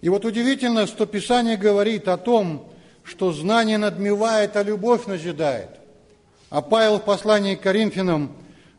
И вот удивительно, что Писание говорит о том, что знание надмевает, а любовь назидает. А Павел в послании к Коринфянам,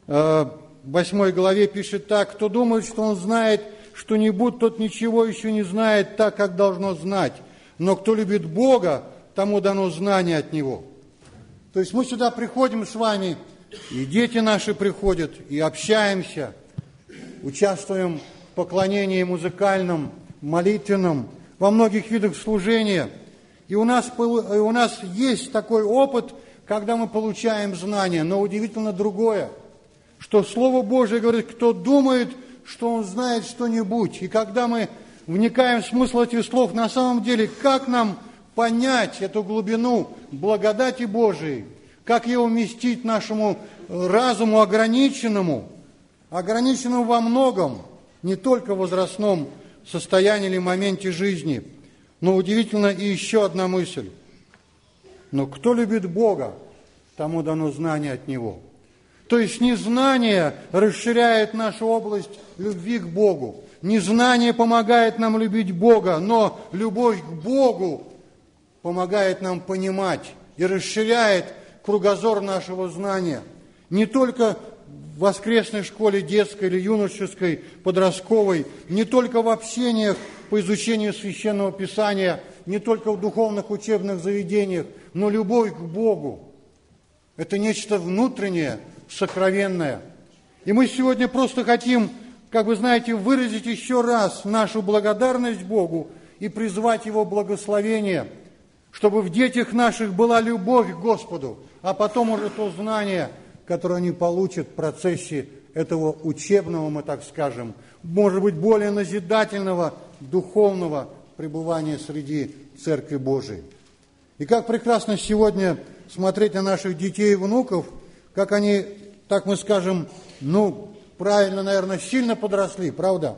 8 главе, пишет так: «Кто думает, что он знает что-нибудь, тот ничего еще не знает так, как должно знать. Но кто любит Бога, тому дано знание от Него». То есть мы сюда приходим с вами, и дети наши приходят, и общаемся, участвуем в поклонении музыкальном, молитвенном, во многих видах служения. И у нас есть такой опыт, когда мы получаем знания. Но удивительно другое, что Слово Божие говорит: кто думает, что он знает что-нибудь. И когда мы вникаем в смысл этих слов, на самом деле, как нам понять эту глубину благодати Божией, как ее уместить нашему разуму ограниченному во многом, не только в возрастном состоянии или моменте жизни. Но удивительно и еще одна мысль. Но кто любит Бога, тому дано знание от Него. То есть незнание расширяет нашу область любви к Богу. Незнание помогает нам любить Бога, но любовь к Богу помогает нам понимать и расширяет кругозор нашего знания. Не только в воскресной школе, детской или юношеской, подростковой, не только в общениях по изучению Священного Писания, не только в духовных учебных заведениях, но любовь к Богу. Это нечто внутреннее, сокровенное. И мы сегодня просто хотим, выразить еще раз нашу благодарность Богу и призвать Его благословение, чтобы в детях наших была любовь к Господу, а потом уже то знание, которое они получат в процессе этого учебного, мы так скажем, может быть, более назидательного, духовного пребывания среди Церкви Божией. И как прекрасно сегодня смотреть на наших детей и внуков, как они, так мы скажем, правильно, наверное, сильно подросли, правда?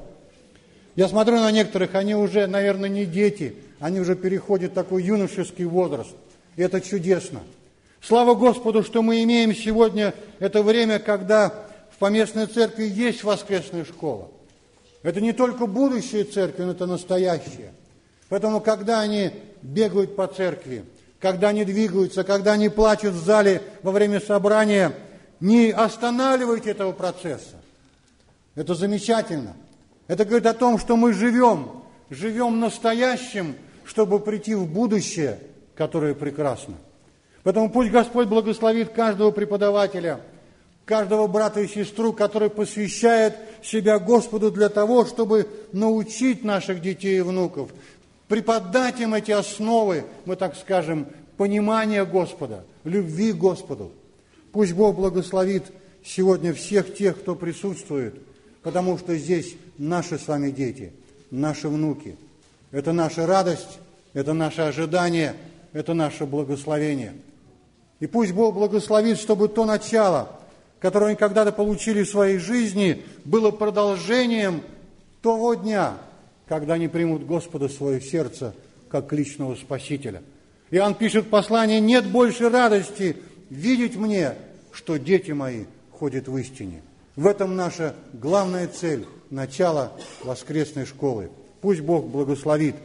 Я смотрю на некоторых, они уже, наверное, не дети, они уже переходят в такой юношеский возраст. И это чудесно. Слава Господу, что мы имеем сегодня это время, когда в поместной церкви есть воскресная школа. Это не только будущее церкви, но это настоящее. Поэтому, когда они бегают по церкви, когда они двигаются, когда они плачут в зале во время собрания, не останавливайте этого процесса. Это замечательно. Это говорит о том, что мы живем настоящим, чтобы прийти в будущее, которое прекрасно. Поэтому пусть Господь благословит каждого преподавателя, каждого брата и сестру, который посвящает себя Господу для того, чтобы научить наших детей и внуков, преподать им эти основы, мы так скажем, понимания Господа, любви к Господу. Пусть Бог благословит сегодня всех тех, кто присутствует, потому что здесь наши с вами дети, наши внуки. Это наша радость, это наше ожидание, это наше благословение. И пусть Бог благословит, чтобы то начало, которое они когда-то получили в своей жизни, было продолжением того дня, когда они примут Господа в свое сердце как личного Спасителя. Иоанн пишет в послании: «Нет больше радости видеть мне, что дети мои ходят в истине». В этом наша главная цель, начало воскресной школы. Пусть Бог благословит.